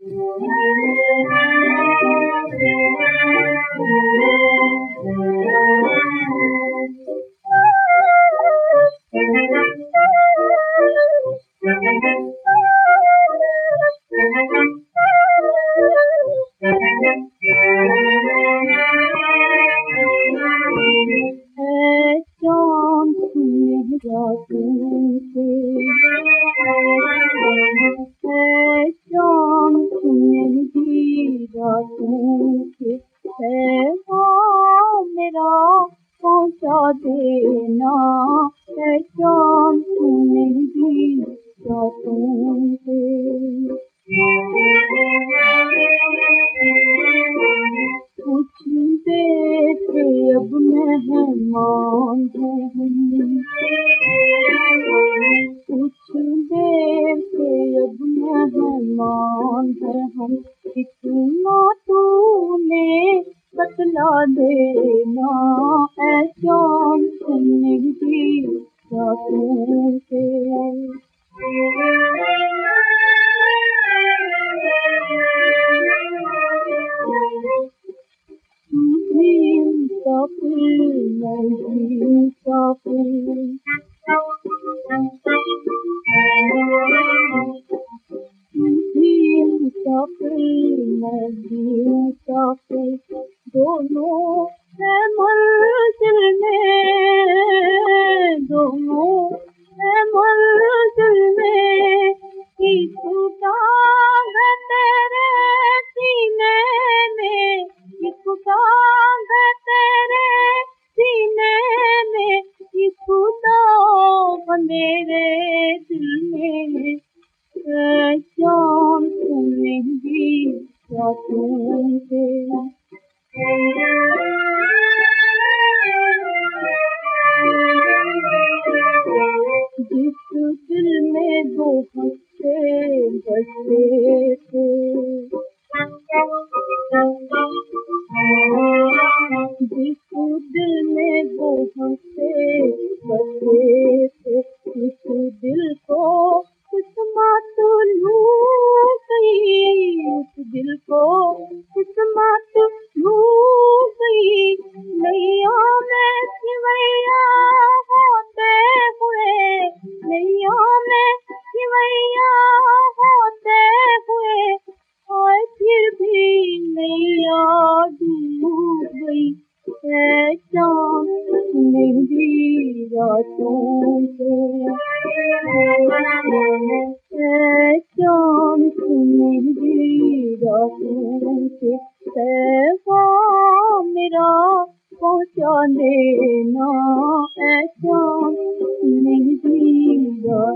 मेरा पहुँचा देना शाम मेरी रातों से। कुछ देर से अब मेहमान हैं, कुछ देर से अब मेहमान हैं हम, इतना तूने बतला देना शाम मेरी रातों से। दोनों है मंजिल में, दोनों है मंजिल में, एक टांग तेरे सीने में, एक टांग तेरे सीने में, एक टांग मेरे दिल में, शाम मेरी रातों से। जिस दिल में दो हंसे बसे थे, जिस दिल में दो हंसे बसे थे, उस दिल को किस्मत लूट गई, उस दिल को किस्मत लूट गई। नैया में सिवैया होते हुए, नैया में सिवैया होते हुए, और फिर भी नैया डूब गई शाम मेरी रातों से। शाम मेरी रातों से, पैगाम मेरा पहुँचा देना शाम मेरी